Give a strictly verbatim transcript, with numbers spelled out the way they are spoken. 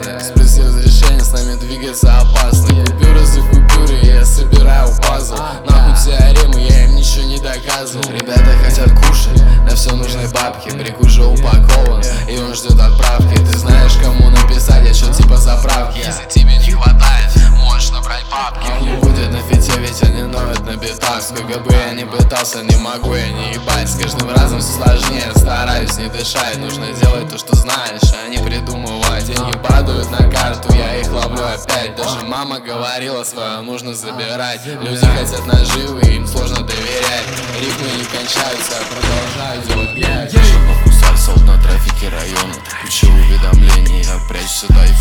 красные. Спроси разрешение, с нами двигаться опасно. Купюры за купюры, я собираю пазл. Нахуй теоремы, я им ничего не доказывал. Ребята хотят кушать, на все нужны бабки. Брик уже упакован, и он ждет отправки. Ты знаешь, кому написать, я что типа заправки. Если тебе не хватает, можешь набрать папки. Их не будет на фите, ведь они ноют на битах. Сколько бы я ни пытался, не могу я не ебать. С каждым разом все сложнее, стараюсь не дышать. Нужно делать то, что знаешь, а не придумывать. Деньги падают на карту, я их ловлю опять. Даже мама говорила, свое нужно забирать. Люди хотят наживы, им сложно доверять. Рифмы не кончаются, продолжаю делать грязь. Чтобы покусать солд на трафике района. Включил уведомления, я прячусь, даю